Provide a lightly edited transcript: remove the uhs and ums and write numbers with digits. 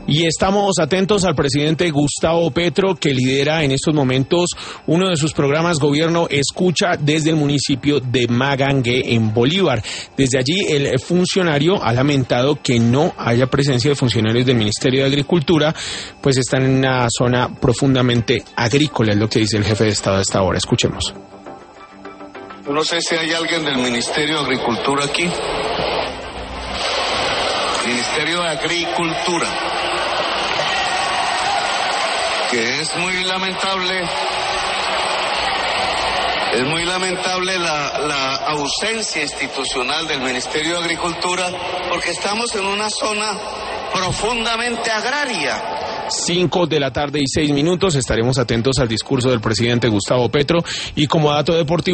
Y estamos atentos al presidente Gustavo Petro, que lidera en estos momentos uno de sus programas Gobierno Escucha desde el municipio de Magangué, en Bolívar. Desde allí, el funcionario ha lamentado que no haya presencia de funcionarios del Ministerio de Agricultura, pues están en una zona profundamente agrícola, es lo que dice el jefe de Estado a esta hora. Escuchemos. No sé si hay alguien del Ministerio de Agricultura aquí. Ministerio de Agricultura. Que es muy lamentable la ausencia institucional del Ministerio de Agricultura, porque estamos en una zona profundamente agraria. 5:06 p.m. Estaremos atentos al discurso del presidente Gustavo Petro y como dato deportivo